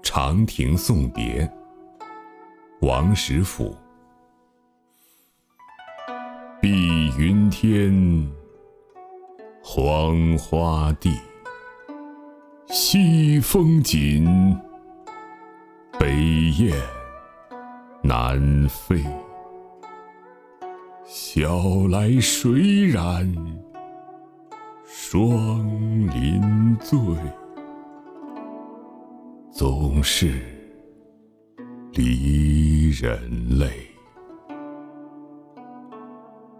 长亭送别，王实甫。碧云天，黄花地，西风紧，北雁南飞。晓来水染双林醉，总是离人泪。